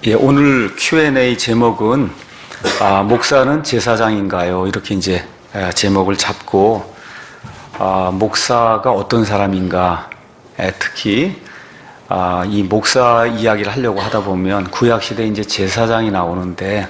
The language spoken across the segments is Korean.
예, 오늘 Q&A 제목은 목사는 제사장인가요? 이렇게 이제 제목을 잡고 목사가 어떤 사람인가, 특히 이 목사 이야기를 하려고 하다 보면 구약 시대에 이제 제사장이 나오는데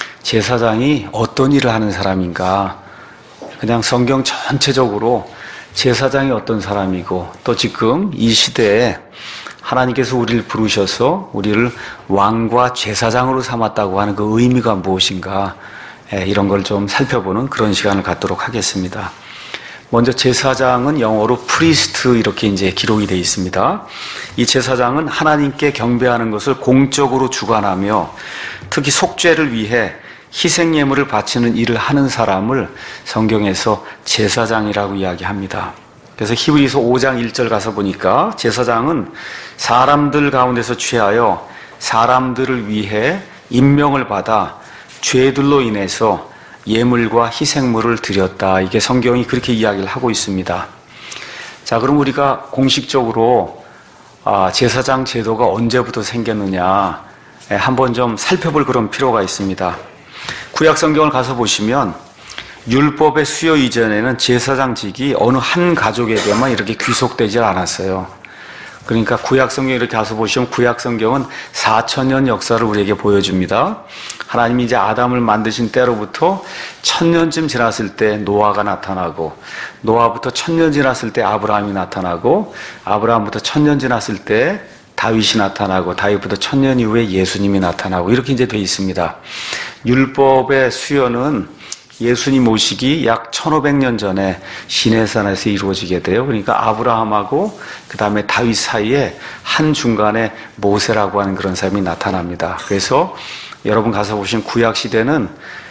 제사장이 어떤 일을 하는 사람인가? 그냥 성경 전체적으로 제사장이 어떤 사람이고 또 지금 이 시대에 하나님께서 우리를 부르셔서 우리를 왕과 제사장으로 삼았다고 하는 그 의미가 무엇인가, 이런 걸 좀 살펴보는 그런 시간을 갖도록 하겠습니다. 먼저 제사장은 영어로 프리스트 이렇게 이제 기록이 되어 있습니다. 이 제사장은 하나님께 경배하는 것을 공적으로 주관하며 특히 속죄를 위해 희생 예물을 바치는 일을 하는 사람을 성경에서 제사장이라고 이야기합니다. 그래서 히브리서 5장 1절 가서 보니까 제사장은 사람들 가운데서 취하여 사람들을 위해 임명을 받아 죄들로 인해서 예물과 희생물을 드렸다. 이게 성경이 그렇게 이야기를 하고 있습니다. 자, 그럼 우리가 공식적으로 제사장 제도가 언제부터 생겼느냐 한번 좀 살펴볼 그런 필요가 있습니다. 구약 성경을 가서 보시면 율법의 수요 이전에는 제사장직이 어느 한 가족에게만 이렇게 귀속되지 않았어요. 그러니까 구약 성경 이렇게 가서 보시면 구약 성경은 4,000년 역사를 우리에게 보여줍니다. 하나님이 이제 아담을 만드신 때로부터 1,000년쯤 지났을 때 노아가 나타나고, 노아부터 1,000년 지났을 때 아브라함이 나타나고, 아브라함부터 1,000년 지났을 때 다윗이 나타나고, 다윗부터 1,000년 이후에 예수님이 나타나고, 이렇게 이제 돼 있습니다. 율법의 수요는 예수님 오시기 약 1500년 전에 시내산에서 이루어지게 돼요. 그러니까 아브라함하고 그 다음에 다윗 사이에 한 중간에 모세라고 하는 그런 사람이 나타납니다. 그래서 여러분 가서 보시면 구약 시대는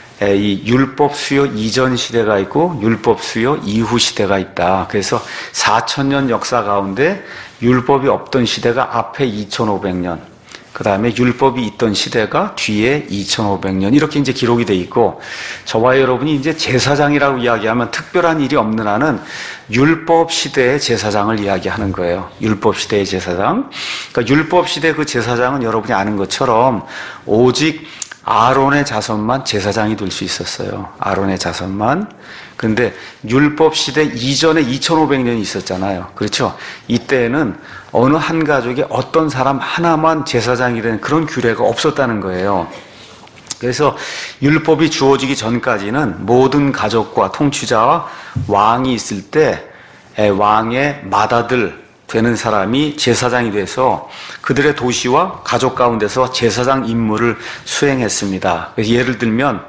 이 율법 수요 이전 시대가 있고 율법 수요 이후 시대가 있다. 그래서 4,000년 역사 가운데 율법이 없던 시대가 앞에 2,500년, 그 다음에 율법이 있던 시대가 뒤에 2,500년 이렇게 이제 기록이 돼 있고, 저와 여러분이 이제 제사장이라고 이야기하면 특별한 일이 없는 한은 율법 시대의 제사장을 이야기하는 거예요. 율법 시대의 제사장. 그러니까 율법 시대 그 제사장은 여러분이 아는 것처럼 오직 아론의 자손만 제사장이 될 수 있었어요. 아론의 자손만. 그런데 율법 시대 이전에 2,500년이 있었잖아요. 그렇죠? 이때에는 어느 한 가족에 어떤 사람 하나만 제사장이 되는 그런 규례가 없었다는 거예요. 그래서 율법이 주어지기 전까지는 모든 가족과 통치자와 왕이 있을 때 왕의 맏아들 되는 사람이 제사장이 돼서 그들의 도시와 가족 가운데서 제사장 임무를 수행했습니다. 그래서 예를 들면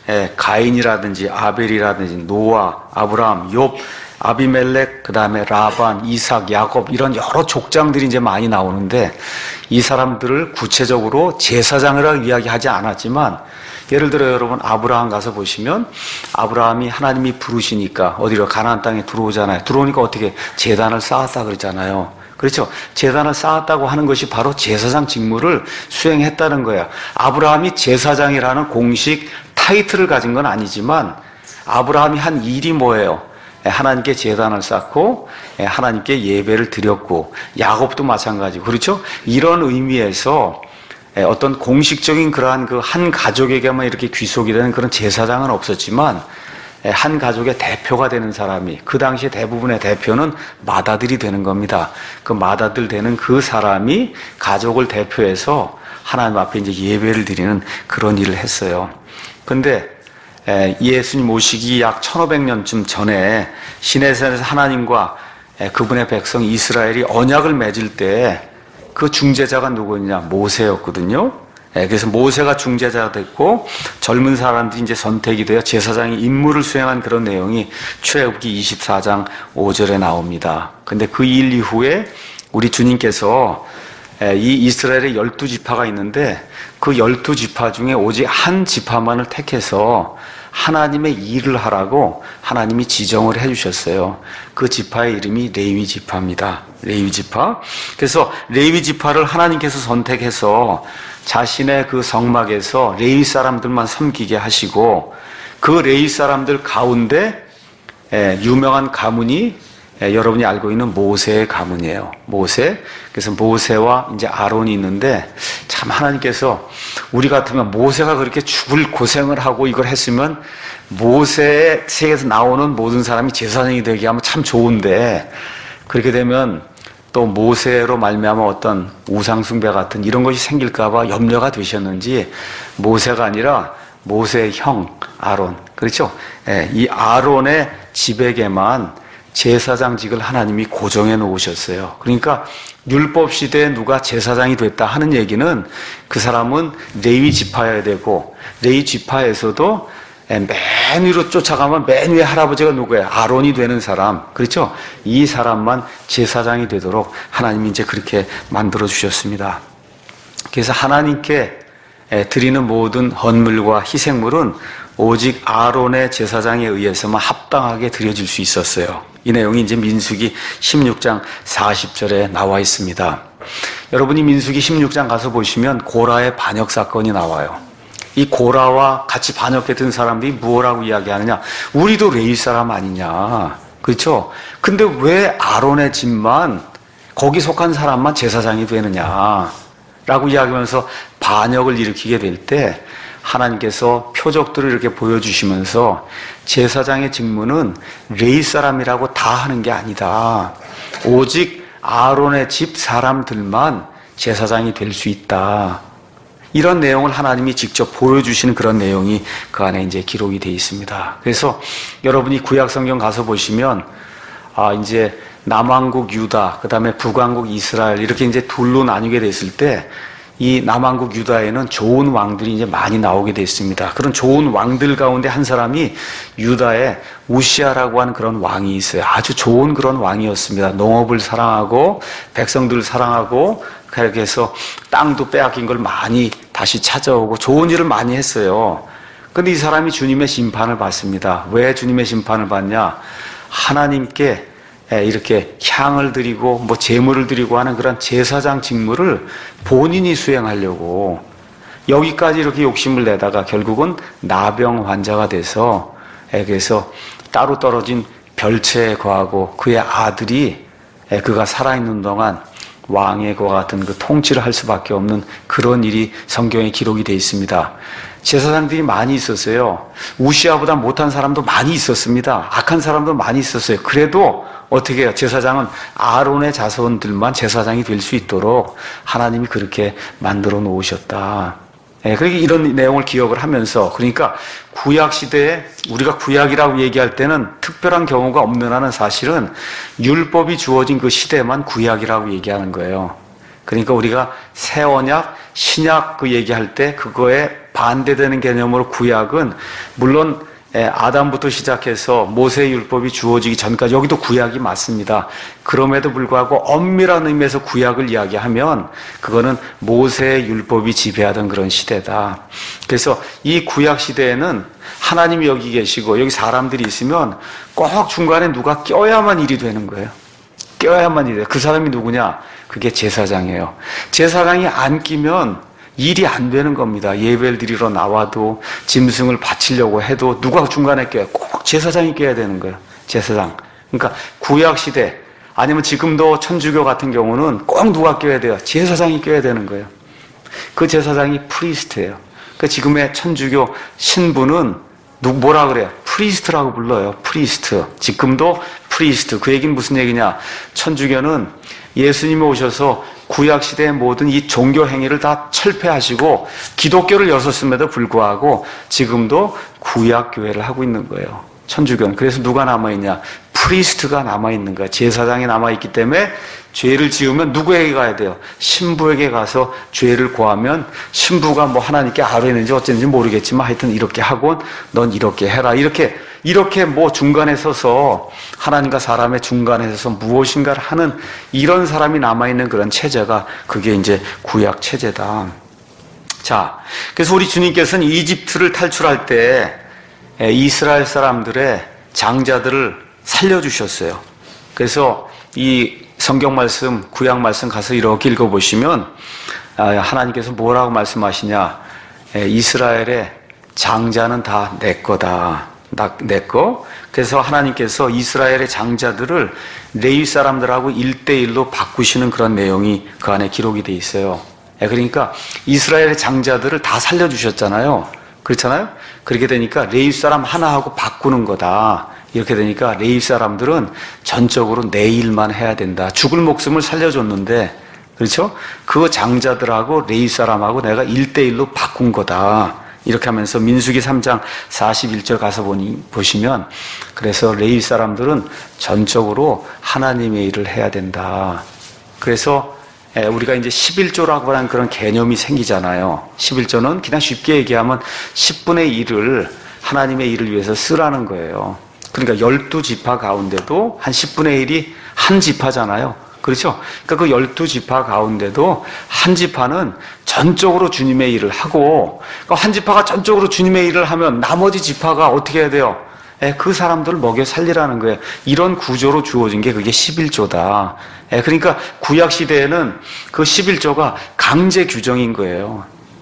가인이라든지 아벨이라든지 노아, 아브라함, 욥, 아비멜렉, 그 다음에 라반, 이삭, 야곱 이런 여러 족장들이 이제 많이 나오는데 이 사람들을 구체적으로 제사장이라고 이야기하지 않았지만, 예를 들어 여러분 아브라함 가서 보시면 아브라함이 하나님이 부르시니까 어디로 가나안 땅에 들어오잖아요. 들어오니까 어떻게 재단을 쌓았다 그러잖아요. 그렇죠? 재단을 쌓았다고 하는 것이 바로 제사장 직무를 수행했다는 거야. 아브라함이 제사장이라는 공식 타이틀을 가진 건 아니지만 아브라함이 한 일이 뭐예요? 하나님께 제단을 쌓고 하나님께 예배를 드렸고, 야곱도 마찬가지고, 그렇죠? 이런 의미에서 어떤 공식적인 그러한 그 한 가족에게만 이렇게 귀속이 되는 그런 제사장은 없었지만 한 가족의 대표가 되는 사람이, 그 당시에 대부분의 대표는 맏아들이 되는 겁니다. 그 맏아들 되는 그 사람이 가족을 대표해서 하나님 앞에 이제 예배를 드리는 그런 일을 했어요. 근데 예수님 오시기 약 1500년쯤 전에 시내산에서 하나님과 그분의 백성 이스라엘이 언약을 맺을 때 그 중재자가 누구였냐? 모세였거든요. 그래서 모세가 중재자가 됐고 젊은 사람들이 이제 선택이 되어 제사장이 임무를 수행한 그런 내용이 출애굽기 24장 5절에 나옵니다. 근데 그 일 이후에 우리 주님께서 이 이스라엘의 12지파가 있는데 그 12지파 중에 오직 한 지파만을 택해서 하나님의 일을 하라고 하나님이 지정을 해주셨어요. 그 지파의 이름이 레위 지파입니다. 레위 지파. 그래서 레위 지파를 하나님께서 선택해서 자신의 그 성막에서 레위 사람들만 섬기게 하시고, 그 레위 사람들 가운데 유명한 가문이 여러분이 알고 있는 모세의 가문이에요. 모세. 그래서 모세와 이제 아론이 있는데 참 하나님께서 우리 같으면 모세가 그렇게 죽을 고생을 하고 이걸 했으면 모세의 세계에서 나오는 모든 사람이 제사장이 되게 하면 참 좋은데 그렇게 되면 또 모세로 말미암아 어떤 우상숭배 같은 이런 것이 생길까 봐 염려가 되셨는지 모세가 아니라 모세의 형 아론. 그렇죠? 이 아론의 집에게만 제사장직을 하나님이 고정해 놓으셨어요. 그러니까 율법 시대에 누가 제사장이 됐다 하는 얘기는 그 사람은 레위 지파여야 되고 레위 지파에서도 맨 위로 쫓아가면 맨 위에 할아버지가 누구예요? 아론이 되는 사람. 그렇죠? 이 사람만 제사장이 되도록 하나님이 이제 그렇게 만들어 주셨습니다. 그래서 하나님께 드리는 모든 헌물과 희생물은 오직 아론의 제사장에 의해서만 합당하게 드려질 수 있었어요. 이 내용이 이제 민수기 16장 40절에 나와 있습니다. 여러분이 민수기 16장 가서 보시면 고라의 반역 사건이 나와요. 이 고라와 같이 반역했던 사람들이 뭐라고 이야기하느냐? 우리도 레위 사람 아니냐? 그렇죠? 근데 왜 아론의 집만 거기 속한 사람만 제사장이 되느냐? 라고 이야기하면서 반역을 일으키게 될 때 하나님께서 표적들을 이렇게 보여주시면서 제사장의 직무는 레위 사람이라고 다 하는 게 아니다. 오직 아론의 집 사람들만 제사장이 될 수 있다. 이런 내용을 하나님이 직접 보여주시는 그런 내용이 그 안에 이제 기록이 되어 있습니다. 그래서 여러분이 구약 성경 가서 보시면 이제 남왕국 유다, 그 다음에 북왕국 이스라엘 이렇게 이제 둘로 나뉘게 됐을 때 이 남왕국 유다에는 좋은 왕들이 이제 많이 나오게 됐습니다. 그런 좋은 왕들 가운데 한 사람이 유다에 우시아라고 하는 그런 왕이 있어요. 아주 좋은 그런 왕이었습니다. 농업을 사랑하고 백성들을 사랑하고 그렇게 해서 땅도 빼앗긴 걸 많이 다시 찾아오고 좋은 일을 많이 했어요. 근데 이 사람이 주님의 심판을 받습니다. 왜 주님의 심판을 받냐? 하나님께 이렇게 향을 드리고 뭐 제물을 드리고 하는 그런 제사장 직무를 본인이 수행하려고 여기까지 이렇게 욕심을 내다가 결국은 나병 환자가 돼서 그래서 따로 떨어진 별채에 거하고 그의 아들이 그가 살아있는 동안 왕의 것 같은 그 통치를 할 수밖에 없는 그런 일이 성경에 기록이 되어 있습니다. 제사장들이 많이 있었어요. 우시아보다 못한 사람도 많이 있었습니다. 악한 사람도 많이 있었어요. 그래도 어떻게 해요? 제사장은 아론의 자손들만 제사장이 될 수 있도록 하나님이 그렇게 만들어 놓으셨다. 그러니까 이런 내용을 기억을 하면서 그러니까 구약 시대에 우리가 구약이라고 얘기할 때는 특별한 경우가 없는 한은 사실은 율법이 주어진 그 시대만 구약이라고 얘기하는 거예요. 그러니까 우리가 새 언약, 신약 그 얘기할 때 그거에 반대되는 개념으로 구약은 물론 아담부터 시작해서 모세의 율법이 주어지기 전까지 여기도 구약이 맞습니다. 그럼에도 불구하고 엄밀한 의미에서 구약을 이야기하면 그거는 모세의 율법이 지배하던 그런 시대다. 그래서 이 구약 시대에는 하나님이 여기 계시고 여기 사람들이 있으면 꼭 중간에 누가 껴야만 일이 되는 거예요. 껴야만 일이 돼요. 그 사람이 누구냐? 그게 제사장이에요. 제사장이 안 끼면 일이 안 되는 겁니다. 예배를 드리러 나와도 짐승을 바치려고 해도 누가 중간에 껴요? 꼭 제사장이 껴야 되는 거예요. 제사장. 그러니까 구약시대 아니면 지금도 천주교 같은 경우는 꼭 누가 껴야 돼요? 제사장이 껴야 되는 거예요. 그 제사장이 프리스트예요. 그러니까 지금의 천주교 신부는 뭐라 그래요? 프리스트라고 불러요. 프리스트. 지금도 프리스트. 그 얘기는 무슨 얘기냐? 천주교는 예수님이 오셔서 구약시대의 모든 이 종교 행위를 다 철폐하시고 기독교를 여셨음에도 불구하고 지금도 구약교회를 하고 있는 거예요. 천주교는. 그래서 누가 남아있냐? 프리스트가 남아있는 거예요. 제사장이 남아있기 때문에 죄를 지으면 누구에게 가야 돼요? 신부에게 가서 죄를 고하면 신부가 뭐 하나님께 아뢰는지 어쨌는지 모르겠지만 하여튼 이렇게 하고 넌 이렇게 해라. 이렇게 뭐 중간에 서서 하나님과 사람의 중간에 서서 무엇인가를 하는 이런 사람이 남아있는 그런 체제가 그게 이제 구약 체제다. 자, 그래서 우리 주님께서는 이집트를 탈출할 때 이스라엘 사람들의 장자들을 살려주셨어요. 그래서 이 성경 말씀, 구약 말씀 가서 이렇게 읽어보시면 하나님께서 뭐라고 말씀하시냐? 이스라엘의 장자는 다 내 거다. 내 거. 그래서 하나님께서 이스라엘의 장자들을 레위 사람들하고 1대1로 바꾸시는 그런 내용이 그 안에 기록이 돼 있어요. 그러니까 이스라엘의 장자들을 다 살려주셨잖아요. 그렇잖아요? 그렇게 되니까 레위 사람 하나하고 바꾸는 거다. 이렇게 되니까 레위 사람들은 전적으로 내 일만 해야 된다. 죽을 목숨을 살려줬는데, 그렇죠? 그 장자들하고 레위 사람하고 내가 1대1로 바꾼 거다. 이렇게 하면서 민수기 3장 41절 가서 보시면, 그래서 레위 사람들은 전적으로 하나님의 일을 해야 된다. 그래서 우리가 이제 11조라고 하는 그런 개념이 생기잖아요. 11조는 그냥 쉽게 얘기하면 10분의 1을 하나님의 일을 위해서 쓰라는 거예요. 그러니까 12지파 가운데도 한 10분의 1이 한 지파잖아요. 그렇죠? 그러니까 그 12지파 가운데도 한 지파는 전적으로 주님의 일을 하고, 한 지파가 전적으로 주님의 일을 하면 나머지 지파가 어떻게 해야 돼요? 그 사람들을 먹여 살리라는 거예요. 이런 구조로 주어진 게 그게 11조다. 그러니까 구약 시대에는 그 11조가 강제 규정인 거예요.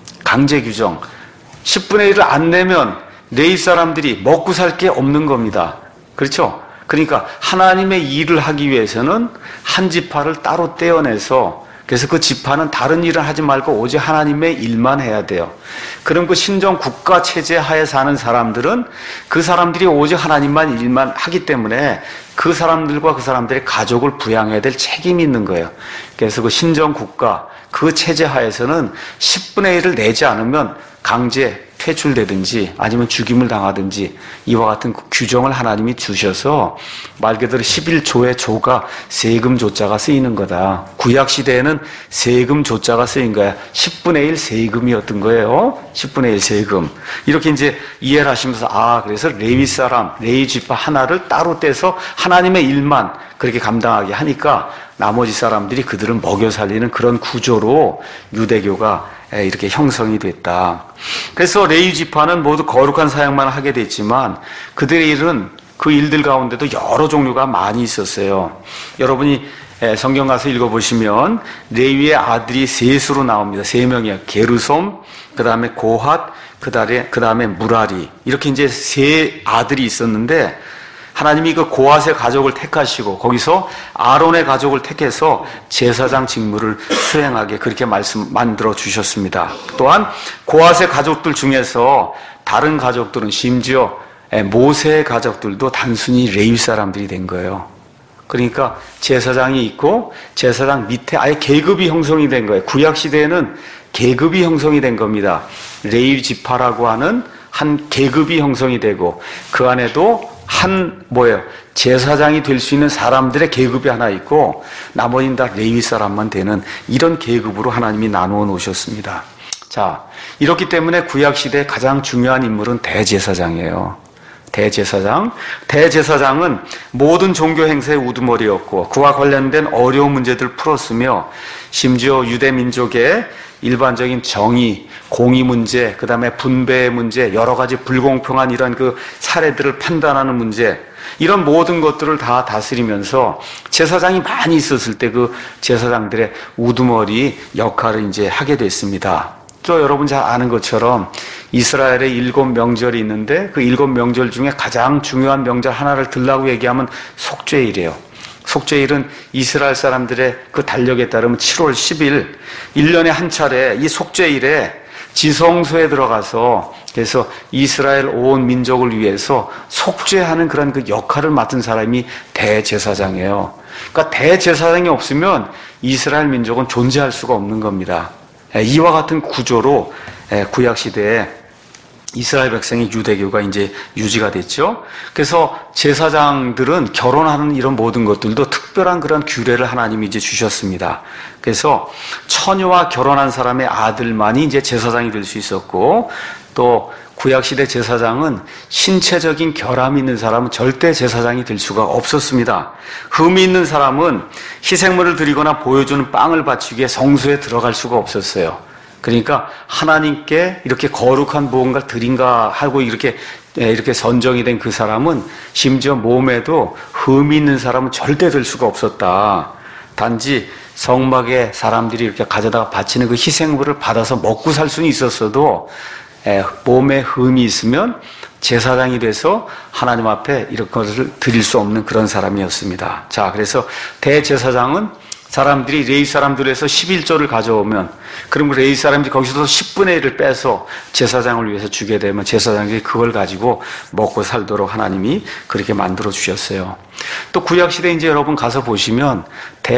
강제 규정. 10분의 1을 안 내면 레위 사람들이 먹고 살 게 없는 겁니다. 그렇죠? 그러니까 하나님의 일을 하기 위해서는 한 지파를 따로 떼어내서, 그래서 그 지파는 다른 일을 하지 말고 오직 하나님의 일만 해야 돼요. 그럼 그 신정 국가 체제 하에 사는 사람들은 그 사람들이 오직 하나님만 일만 하기 때문에 그 사람들과 그 사람들의 가족을 부양해야 될 책임이 있는 거예요. 그래서 그 신정 국가, 그 체제 하에서는 10분의 1을 내지 않으면 강제 퇴출되든지 아니면 죽임을 당하든지 이와 같은 규정을 하나님이 주셔서 말 그대로 11조의 조가 세금 조자가 쓰이는 거다. 구약 시대에는 세금 조자가 쓰인 거야. 10분의 1 세금이었던 거예요. 10분의 1 세금. 이렇게 이제 이해를 하시면서 그래서 레위 사람, 레위 지파 하나를 따로 떼서 하나님의 일만 그렇게 감당하게 하니까 나머지 사람들이 그들을 먹여 살리는 그런 구조로 유대교가 이렇게 형성이 됐다. 그래서 레위 지파는 모두 거룩한 사역만 하게 됐지만 그들의 일은 그 일들 가운데도 여러 종류가 많이 있었어요. 여러분이 성경 가서 읽어보시면 레위의 아들이 셋으로 나옵니다. 3명이에요. 게르솜, 그 다음에 고핫, 그 다음에 무라리. 이렇게 이제 3 아들이 있었는데 하나님이 그 고핫의 가족을 택하시고 거기서 아론의 가족을 택해서 제사장 직무를 수행하게 그렇게 만들어 주셨습니다. 또한 고핫의 가족들 중에서 다른 가족들은 심지어 모세의 가족들도 단순히 레위 사람들이 된 거예요. 그러니까 제사장이 있고 제사장 밑에 아예 계급이 형성이 된 거예요. 구약 시대에는 계급이 형성이 된 겁니다. 레위 지파라고 하는 한 계급이 형성이 되고 그 안에도 제사장이 될 수 있는 사람들의 계급이 하나 있고 나머지는 다 레위 사람만 되는 이런 계급으로 하나님이 나누어 놓으셨습니다. 자, 이렇기 때문에 구약 시대의 가장 중요한 인물은 대제사장이에요. 대제사장은 모든 종교 행사의 우두머리였고 그와 관련된 어려운 문제들을 풀었으며 심지어 유대 민족의 일반적인 정의, 공의 문제, 그 다음에 분배의 문제, 여러 가지 불공평한 이런 그 사례들을 판단하는 문제, 이런 모든 것들을 다 다스리면서 제사장이 많이 있었을 때 그 제사장들의 우두머리 역할을 이제 하게 됐습니다. 또 여러분 잘 아는 것처럼 이스라엘의 7명절이 있는데 그 7명절 중에 가장 중요한 명절 하나를 들라고 얘기하면 속죄일이에요. 속죄일은 이스라엘 사람들의 그 달력에 따르면 7월 10일 1년에 한 차례 이 속죄일에 지성소에 들어가서 그래서 이스라엘 온 민족을 위해서 속죄하는 그런 그 역할을 맡은 사람이 대제사장이에요. 그러니까 대제사장이 없으면 이스라엘 민족은 존재할 수가 없는 겁니다. 이와 같은 구조로 구약 시대에 이스라엘 백성의 유대교가 이제 유지가 됐죠. 그래서 제사장들은 결혼하는 이런 모든 것들도 특별한 그런 규례를 하나님이 이제 주셨습니다. 그래서 처녀와 결혼한 사람의 아들만이 이제 제사장이 될 수 있었고 또 구약시대 제사장은 신체적인 결함이 있는 사람은 절대 제사장이 될 수가 없었습니다. 흠이 있는 사람은 희생물을 드리거나 보여주는 빵을 바치기 위해 성소에 들어갈 수가 없었어요. 그러니까 하나님께 이렇게 거룩한 무언가를 드린가 하고 이렇게 선정이 된 그 사람은 심지어 몸에도 흠이 있는 사람은 절대 될 수가 없었다. 단지 성막에 사람들이 이렇게 가져다가 바치는 그 희생물을 받아서 먹고 살 수는 있었어도 몸에 흠이 있으면 제사장이 돼서 하나님 앞에 이런 것을 드릴 수 없는 그런 사람이었습니다. 자, 그래서 대제사장은 사람들이 레위 사람들에서 11조를 가져오면, 그럼 레위 사람들이 거기서도 10분의 1을 빼서 제사장을 위해서 주게 되면 제사장이 그걸 가지고 먹고 살도록 하나님이 그렇게 만들어 주셨어요. 또 구약시대 이제 여러분 가서 보시면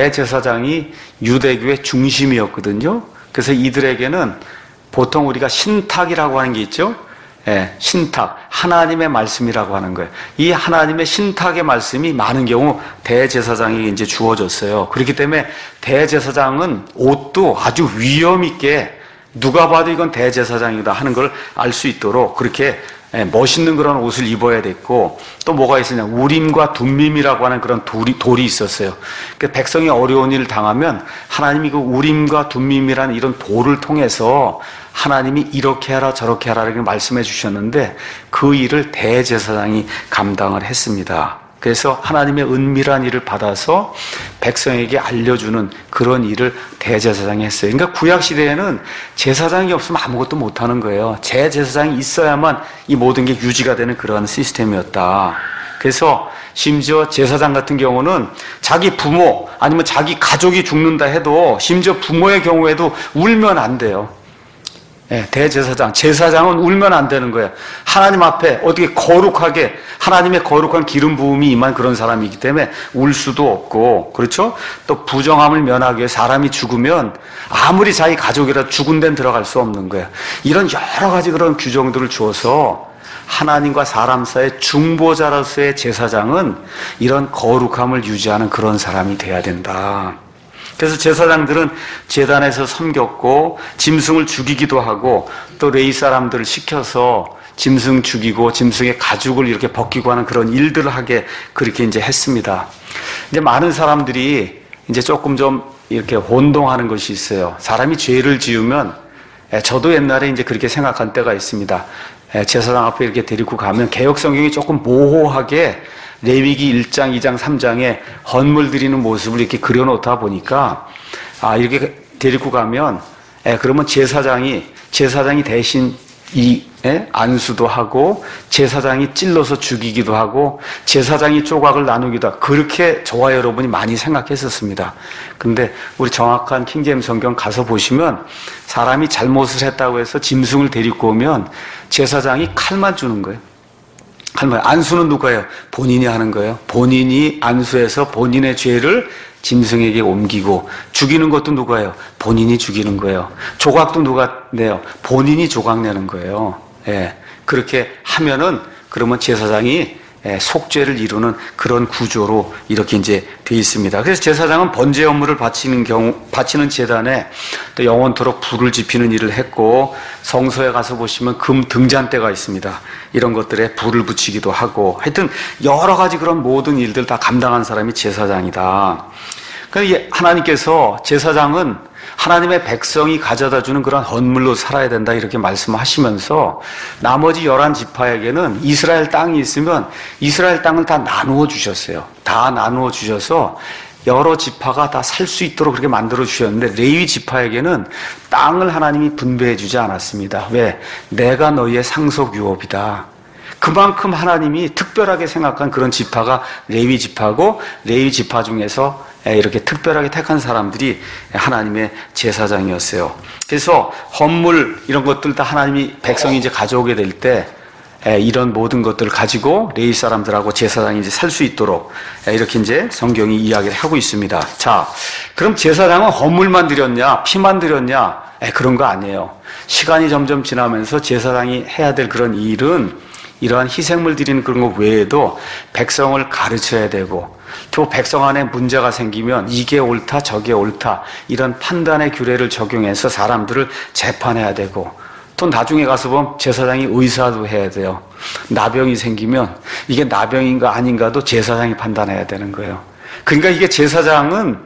대제사장이 유대교의 중심이었거든요. 그래서 이들에게는 보통 우리가 신탁이라고 하는 게 있죠. 예, 신탁, 하나님의 말씀이라고 하는 거예요. 이 하나님의 신탁의 말씀이 많은 경우 대제사장에게 이제 주어졌어요. 그렇기 때문에 대제사장은 옷도 아주 위엄 있게 누가 봐도 이건 대제사장이다 하는 걸 알 수 있도록 그렇게 멋있는 그런 옷을 입어야 됐고, 또 뭐가 있었냐, 우림과 둠밈이라고 하는 그런 돌이 있었어요. 그러니까 백성이 어려운 일을 당하면 하나님이 그 우림과 둠밈이라는 이런 돌을 통해서 하나님이 이렇게 하라 저렇게 하라 이렇게 말씀해 주셨는데 그 일을 대제사장이 감당을 했습니다. 그래서 하나님의 은밀한 일을 받아서 백성에게 알려주는 그런 일을 대제사장이 했어요. 그러니까 구약시대에는 제사장이 없으면 아무것도 못하는 거예요. 제사장이 있어야만 이 모든 게 유지가 되는 그런 시스템이었다. 그래서 심지어 제사장 같은 경우는 자기 부모 아니면 자기 가족이 죽는다 해도 심지어 부모의 경우에도 울면 안 돼요. 예, 대제사장, 제사장은 울면 안 되는 거예요. 하나님 앞에 어떻게 거룩하게 하나님의 거룩한 기름 부음이 임한 그런 사람이기 때문에 울 수도 없고, 그렇죠? 또 부정함을 면하기 위해 사람이 죽으면 아무리 자기 가족이라도 죽은 데는 들어갈 수 없는 거예요. 이런 여러 가지 그런 규정들을 주어서 하나님과 사람 사이의 중보자로서의 제사장은 이런 거룩함을 유지하는 그런 사람이 돼야 된다. 그래서 제사장들은 제단에서 섬겼고 짐승을 죽이기도 하고 또 레위 사람들을 시켜서 짐승 죽이고 짐승의 가죽을 이렇게 벗기고 하는 그런 일들을 하게 그렇게 이제 했습니다. 이제 많은 사람들이 이제 조금 좀 이렇게 혼동하는 것이 있어요. 사람이 죄를 지으면, 저도 옛날에 이제 그렇게 생각한 때가 있습니다. 제사장 앞에 이렇게 데리고 가면 개역 성경이 조금 모호하게 레위기 1장, 2장, 3장에 헌물 드리는 모습을 이렇게 그려놓다 보니까, 이렇게 데리고 가면, 그러면 제사장이 대신 안수도 하고, 제사장이 찔러서 죽이기도 하고, 제사장이 조각을 나누기도 하고, 그렇게 저와 여러분이 많이 생각했었습니다. 근데 우리 정확한 킹제임스 성경 가서 보시면, 사람이 잘못을 했다고 해서 짐승을 데리고 오면, 제사장이 칼만 주는 거예요. 안수는 누가요? 본인이 하는 거예요. 본인이 안수해서 본인의 죄를 짐승에게 옮기고, 죽이는 것도 누가요? 본인이 죽이는 거예요. 조각도 누가 내요? 본인이 조각 내는 거예요. 예. 그렇게 하면은 그러면 제사장이 속죄를 이루는 그런 구조로 이렇게 이제 돼 있습니다. 그래서 제사장은 번제 업무를 바치는 제단에 또 영원토록 불을 지피는 일을 했고, 성소에 가서 보시면 금 등잔대가 있습니다. 이런 것들에 불을 붙이기도 하고, 하여튼 여러 가지 그런 모든 일들 다 감당한 사람이 제사장이다. 그러니까 하나님께서 제사장은 하나님의 백성이 가져다 주는 그런 헌물로 살아야 된다 이렇게 말씀하시면서 나머지 11지파에게는 이스라엘 땅이 있으면 이스라엘 땅을 다 나누어 주셨어요. 다 나누어 주셔서 여러 지파가 다 살 수 있도록 그렇게 만들어 주셨는데, 레위 지파에게는 땅을 하나님이 분배해 주지 않았습니다. 왜? 내가 너희의 상속 유업이다. 그만큼 하나님이 특별하게 생각한 그런 지파가 레위 지파고, 레위 지파 중에서 이렇게 특별하게 택한 사람들이 하나님의 제사장이었어요. 그래서 헌물 이런 것들 다 하나님이 백성이 이제 가져오게 될 때 이런 모든 것들을 가지고 레위 사람들하고 제사장이 이제 살 수 있도록 이렇게 이제 성경이 이야기를 하고 있습니다. 자, 그럼 제사장은 헌물만 드렸냐, 피만 드렸냐? 그런 거 아니에요. 시간이 점점 지나면서 제사장이 해야 될 그런 일은 이러한 희생물 드리는 그런 것 외에도 백성을 가르쳐야 되고, 또 백성 안에 문제가 생기면 이게 옳다 저게 옳다 이런 판단의 규례를 적용해서 사람들을 재판해야 되고, 또 나중에 가서 보면 제사장이 의사도 해야 돼요. 나병이 생기면 이게 나병인가 아닌가도 제사장이 판단해야 되는 거예요. 그러니까 이게 제사장은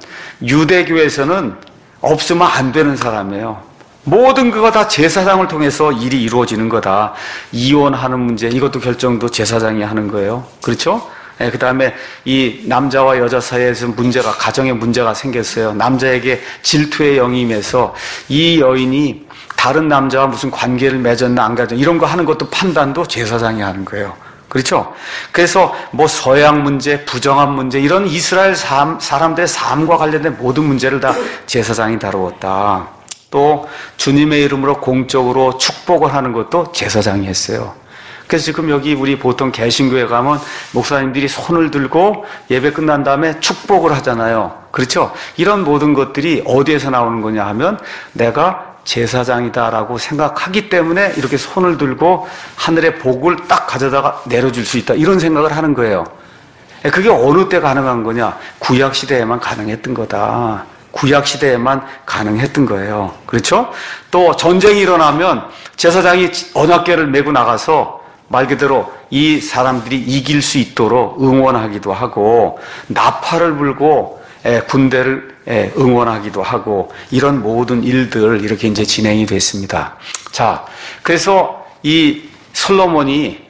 유대교에서는 없으면 안 되는 사람이에요. 모든 그거 다 제사장을 통해서 일이 이루어지는 거다. 이혼하는 문제, 이것도 결정도 제사장이 하는 거예요. 그렇죠? 그 다음에 이 남자와 여자 사이에서 문제가, 가정에 문제가 생겼어요. 남자에게 질투의 영이 임해서 이 여인이 다른 남자와 무슨 관계를 맺었나 안 가졌나 이런 거 하는 것도 판단도 제사장이 하는 거예요. 그렇죠? 그래서 뭐 서양 문제, 부정한 문제 이런 이스라엘 사람들의 삶과 관련된 모든 문제를 다 제사장이 다루었다. 또 주님의 이름으로 공적으로 축복을 하는 것도 제사장이 했어요. 그래서 지금 여기 우리 보통 개신교에 가면 목사님들이 손을 들고 예배 끝난 다음에 축복을 하잖아요. 그렇죠? 이런 모든 것들이 어디에서 나오는 거냐 하면 내가 제사장이다라고 생각하기 때문에 이렇게 손을 들고 하늘의 복을 딱 가져다가 내려줄 수 있다. 이런 생각을 하는 거예요. 그게 어느 때 가능한 거냐? 구약시대에만 가능했던 거다. 구약시대에만 가능했던 거예요. 그렇죠? 또 전쟁이 일어나면 제사장이 언약궤를 메고 나가서 말 그대로 이 사람들이 이길 수 있도록 응원하기도 하고 나팔을 불고 군대를 응원하기도 하고 이런 모든 일들 이렇게 이제 진행이 됐습니다. 자, 그래서 이 솔로몬이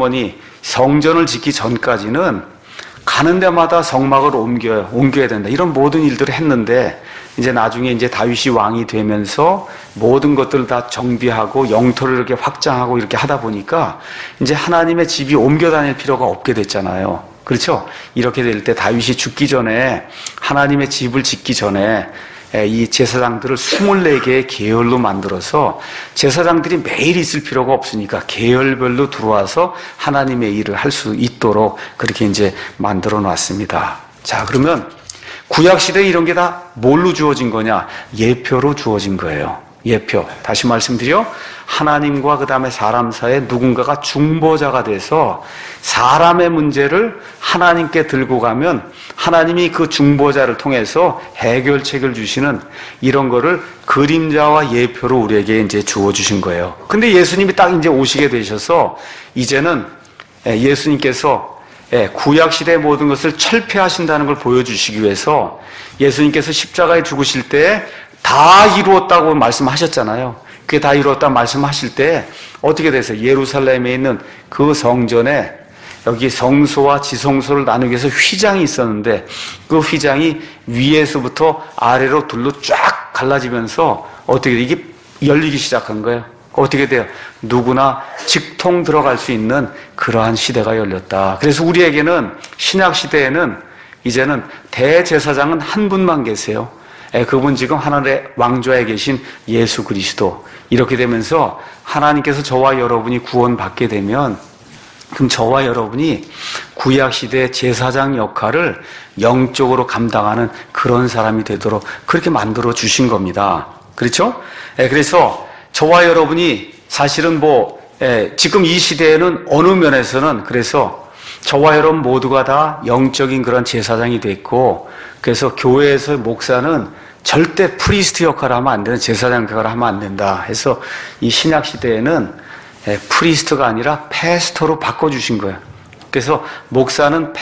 성전을 짓기 전까지는 가는 데마다 성막을 옮겨야 된다. 이런 모든 일들을 했는데 이제 나중에 이제 다윗이 왕이 되면서 모든 것들을 다 정비하고 영토를 이렇게 확장하고 이렇게 하다 보니까 이제 하나님의 집이 옮겨 다닐 필요가 없게 됐잖아요. 그렇죠? 이렇게 될 때 다윗이 죽기 전에 하나님의 집을 짓기 전에 이 제사장들을 24개의 계열로 만들어서 제사장들이 매일 있을 필요가 없으니까 계열별로 들어와서 하나님의 일을 할 수 있도록 그렇게 이제 만들어 놨습니다. 자, 그러면 구약시대에 이런 게 다 뭘로 주어진 거냐? 예표로 주어진 거예요. 예표. 다시 말씀드려 하나님과 그 다음에 사람 사이에 누군가가 중보자가 돼서 사람의 문제를 하나님께 들고 가면 하나님이 그 중보자를 통해서 해결책을 주시는 이런 거를 그림자와 예표로 우리에게 이제 주어주신 거예요. 근데 예수님이 딱 이제 오시게 되셔서 이제는 예수님께서 구약시대의 모든 것을 철폐하신다는 걸 보여주시기 위해서 예수님께서 십자가에 죽으실 때 다 이루었다고 말씀하셨잖아요. 그게 다 이루었다고 말씀하실 때 어떻게 됐어요? 예루살렘에 있는 그 성전에 여기 성소와 지성소를 나누기 위해서 휘장이 있었는데 그 휘장이 위에서부터 아래로 둘로 쫙 갈라지면서 어떻게 돼요? 이게 열리기 시작한 거예요. 어떻게 돼요? 누구나 직통 들어갈 수 있는 그러한 시대가 열렸다. 그래서 우리에게는 신약 시대에는 이제는 대제사장은 한 분만 계세요. 그분 지금 하늘의 왕좌에 계신 예수 그리스도. 이렇게 되면서 하나님께서 저와 여러분이 구원받게 되면 그럼 저와 여러분이 구약시대의 제사장 역할을 영적으로 감당하는 그런 사람이 되도록 그렇게 만들어 주신 겁니다. 그렇죠? 그래서 저와 여러분이 사실은 지금 이 시대에는 어느 면에서는 그래서 저와 여러분 모두가 다 영적인 그런 제사장이 됐고 그래서 교회에서 목사는 절대 프리스트 역할을 하면 안 되는 제사장 역할을 하면 안 된다 해서 이 신약 시대에는 프리스트가 아니라 패스터로 바꿔주신 거예요. 그래서 목사는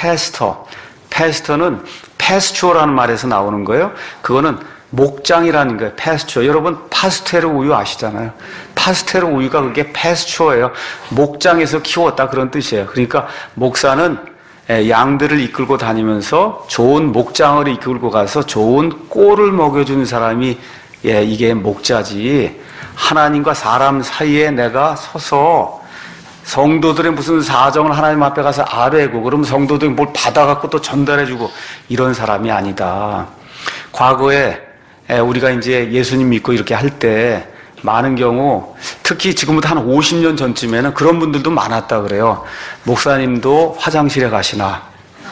패스터는 패스추어라는 말에서 나오는 거예요. 그거는 목장이라는 거예요. 패스추어. 여러분 파스텔 우유 아시잖아요. 파스텔 우유가 그게 패스추어예요. 목장에서 키웠다 그런 뜻이에요. 그러니까 목사는 양들을 이끌고 다니면서 좋은 목장을 이끌고 가서 좋은 꼴을 먹여주는 사람이 이게 목자지. 하나님과 사람 사이에 내가 서서 성도들의 무슨 사정을 하나님 앞에 가서 아뢰고 그러면 성도들이 뭘 받아갖고 또 전달해주고 이런 사람이 아니다. 과거에 우리가 이제 예수님 믿고 이렇게 할 때 많은 경우 특히 지금부터 한 50년 전쯤에는 그런 분들도 많았다 그래요. 목사님도 화장실에 가시나?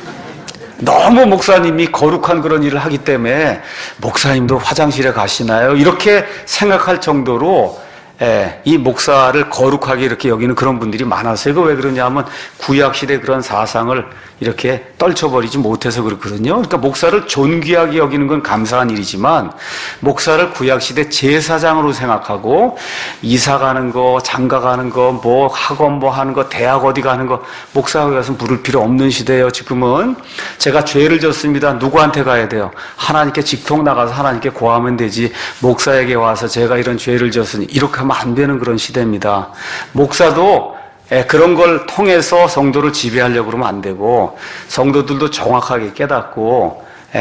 너무 목사님이 거룩한 그런 일을 하기 때문에 목사님도 화장실에 가시나요? 이렇게 생각할 정도로 이 목사를 거룩하게 이렇게 여기는 그런 분들이 많았어요. 이거 왜 그러냐면 구약시대 그런 사상을 이렇게 떨쳐버리지 못해서 그렇거든요. 그러니까 목사를 존귀하게 여기는 건 감사한 일이지만 목사를 구약시대 제사장으로 생각하고 이사 가는 거, 장가 가는 거, 뭐 학원 뭐 하는 거, 대학 어디 가는 거 목사가 가서 부를 필요 없는 시대예요. 지금은 제가 죄를 졌습니다. 누구한테 가야 돼요? 하나님께 직통 나가서 하나님께 고하면 되지. 목사에게 와서 제가 이런 죄를 졌으니 이렇게 하면 안 되는 그런 시대입니다. 목사도 그런 걸 통해서 성도를 지배하려고 그러면 안 되고 성도들도 정확하게 깨닫고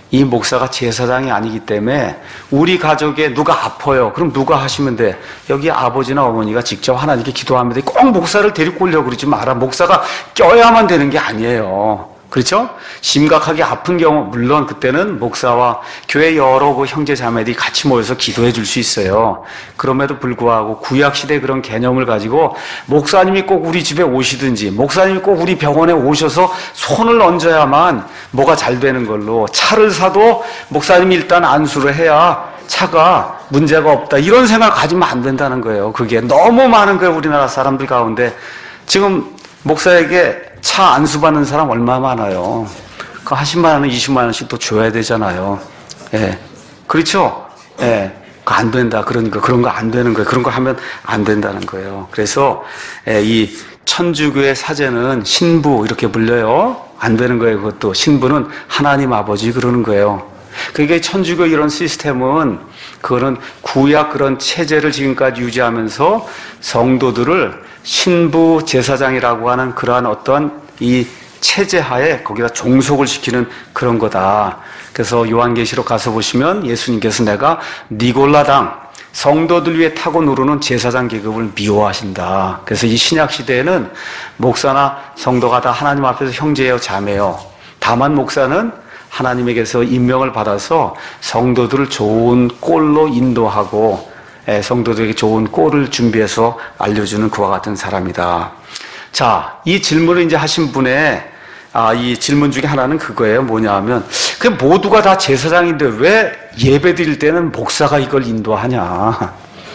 이 목사가 제사장이 아니기 때문에 우리 가족에 누가 아파요. 그럼 누가 하시면 돼? 여기 아버지나 어머니가 직접 하나님께 기도하면 돼. 꼭 목사를 데리고 오려고 그러지 마라. 목사가 껴야만 되는 게 아니에요. 그렇죠? 심각하게 아픈 경우, 물론 그때는 목사와 교회 여러 형제 자매들이 같이 모여서 기도해 줄 수 있어요. 그럼에도 불구하고 구약시대 그런 개념을 가지고 목사님이 꼭 우리 집에 오시든지 목사님이 꼭 우리 병원에 오셔서 손을 얹어야만 뭐가 잘 되는 걸로, 차를 사도 목사님이 일단 안수를 해야 차가 문제가 없다, 이런 생각을 가지면 안 된다는 거예요. 그게 너무 많은 거예요. 우리나라 사람들 가운데. 지금 목사에게 차 안수받는 사람 얼마나 많아요. 그 한 10만 원, 20만 원씩 또 줘야 되잖아요. 예. 그렇죠? 예. 그거 안 된다. 그러니까 그런 거 안 되는 거예요. 그런 거 하면 안 된다는 거예요. 그래서 이 천주교의 사제는 신부 이렇게 불려요. 안 되는 거예요. 그것도 신부는 하나님 아버지 그러는 거예요. 그러니까 천주교 이런 시스템은 그거는 구약 그런 체제를 지금까지 유지하면서 성도들을 신부 제사장이라고 하는 그러한 어떤 이 체제하에 거기다 종속을 시키는 그런 거다. 그래서 요한계시록 가서 보시면 예수님께서 내가 니골라당, 성도들 위해 타고 누르는 제사장 계급을 미워하신다. 그래서 이 신약 시대에는 목사나 성도가 다 하나님 앞에서 형제예요, 자매요. 다만 목사는 하나님에게서 임명을 받아서 성도들을 좋은 꼴로 인도하고 성도들에게 좋은 꼴을 준비해서 알려주는 그와 같은 사람이다. 자, 이 질문을 이제 하신 분의 이 질문 중에 하나는 그거예요. 뭐냐 하면, 그 모두가 다 제사장인데 왜 예배 드릴 때는 목사가 이걸 인도하냐.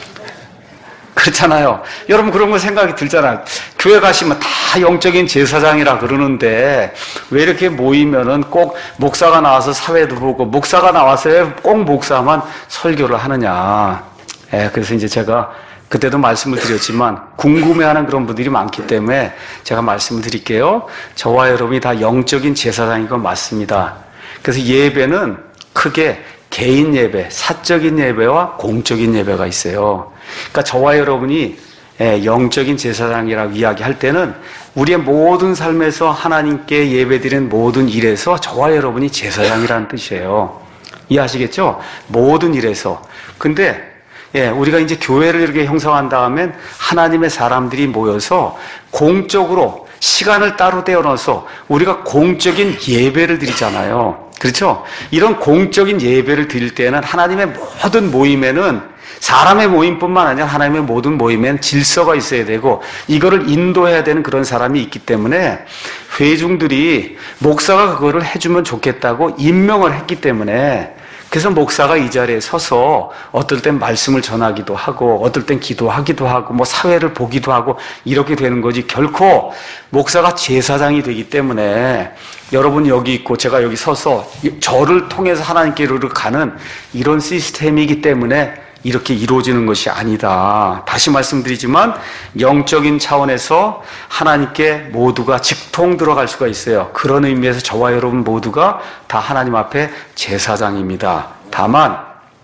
그렇잖아요. 여러분 그런 거 생각이 들잖아요. 교회 가시면 다 영적인 제사장이라 그러는데 왜 이렇게 모이면은 꼭 목사가 나와서 사회도 보고 목사가 나와서 꼭 목사만 설교를 하느냐. 그래서 이제 제가 그때도 말씀을 드렸지만 궁금해하는 그런 분들이 많기 때문에 제가 말씀을 드릴게요. 저와 여러분이 다 영적인 제사장인 건 맞습니다. 그래서 예배는 크게 개인 예배, 사적인 예배와 공적인 예배가 있어요. 그러니까 저와 여러분이 영적인 제사장이라고 이야기할 때는 우리의 모든 삶에서 하나님께 예배드리는 모든 일에서 저와 여러분이 제사장이라는 뜻이에요. 이해하시겠죠? 모든 일에서. 근데 우리가 이제 교회를 이렇게 형성한 다음엔 하나님의 사람들이 모여서 공적으로 시간을 따로 떼어넣어서 우리가 공적인 예배를 드리잖아요. 그렇죠? 이런 공적인 예배를 드릴 때는 하나님의 모든 모임에는 사람의 모임뿐만 아니라 하나님의 모든 모임에는 질서가 있어야 되고 이거를 인도해야 되는 그런 사람이 있기 때문에 회중들이 목사가 그거를 해주면 좋겠다고 임명을 했기 때문에, 그래서 목사가 이 자리에 서서 어떨 땐 말씀을 전하기도 하고 어떨 땐 기도하기도 하고 뭐 사회를 보기도 하고 이렇게 되는 거지, 결코 목사가 제사장이 되기 때문에 여러분 여기 있고 제가 여기 서서 저를 통해서 하나님께로 가는 이런 시스템이기 때문에 이렇게 이루어지는 것이 아니다. 다시 말씀드리지만 영적인 차원에서 하나님께 모두가 직통 들어갈 수가 있어요. 그런 의미에서 저와 여러분 모두가 다 하나님 앞에 제사장입니다. 다만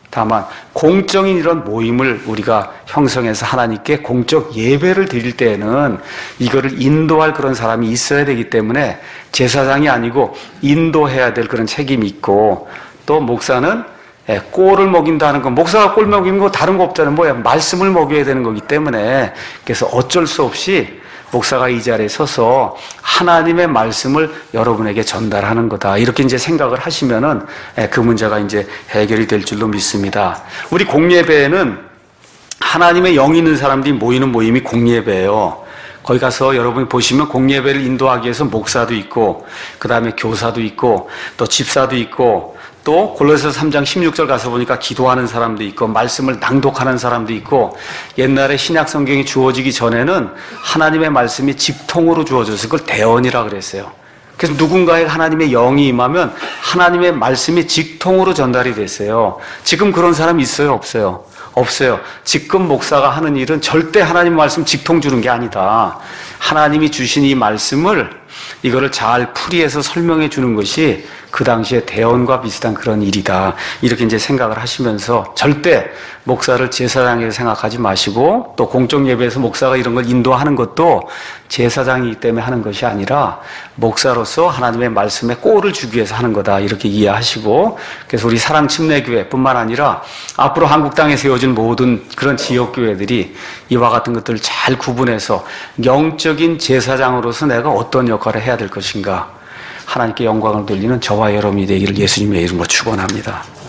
공적인 이런 모임을 우리가 형성해서 하나님께 공적 예배를 드릴 때에는 이거를 인도할 그런 사람이 있어야 되기 때문에 제사장이 아니고 인도해야 될 그런 책임이 있고, 또 목사는 꼴을 먹인다는 건, 목사가 꼴 먹이는 거 다른 거 없잖아요. 뭐야, 말씀을 먹여야 되는 거기 때문에, 그래서 어쩔 수 없이 목사가 이 자리에 서서 하나님의 말씀을 여러분에게 전달하는 거다. 이렇게 이제 생각을 하시면은 그 문제가 이제 해결이 될 줄로 믿습니다. 우리 공예배에는 하나님의 영 있는 사람들이 모이는 모임이 공예배예요. 거기 가서 여러분이 보시면 공예배를 인도하기 위해서 목사도 있고, 그 다음에 교사도 있고, 또 집사도 있고, 또 골로새서 3장 16절 가서 보니까 기도하는 사람도 있고 말씀을 낭독하는 사람도 있고, 옛날에 신약 성경이 주어지기 전에는 하나님의 말씀이 직통으로 주어져서 그걸 대언이라 그랬어요. 그래서 누군가의 하나님의 영이 임하면 하나님의 말씀이 직통으로 전달이 됐어요. 지금 그런 사람이 있어요? 없어요? 없어요. 지금 목사가 하는 일은 절대 하나님 말씀 직통 주는 게 아니다. 하나님이 주신 이 말씀을 이거를 잘 풀이해서 설명해 주는 것이 그 당시에 대언과 비슷한 그런 일이다. 이렇게 이제 생각을 하시면서 절대 목사를 제사장이라고 생각하지 마시고 또 공적 예배에서 목사가 이런 걸 인도하는 것도 제사장이기 때문에 하는 것이 아니라 목사로서 하나님의 말씀에 꼴을 주기 위해서 하는 거다. 이렇게 이해하시고 그래서 우리 사랑침례교회뿐만 아니라 앞으로 한국 땅에 세워진 모든 그런 지역교회들이 이와 같은 것들을 잘 구분해서 영적인 제사장으로서 내가 어떤 역할을 해야 될 것인가 하나님께 영광을 돌리는 저와 여러분이 되기를 예수님의 이름으로 축원합니다.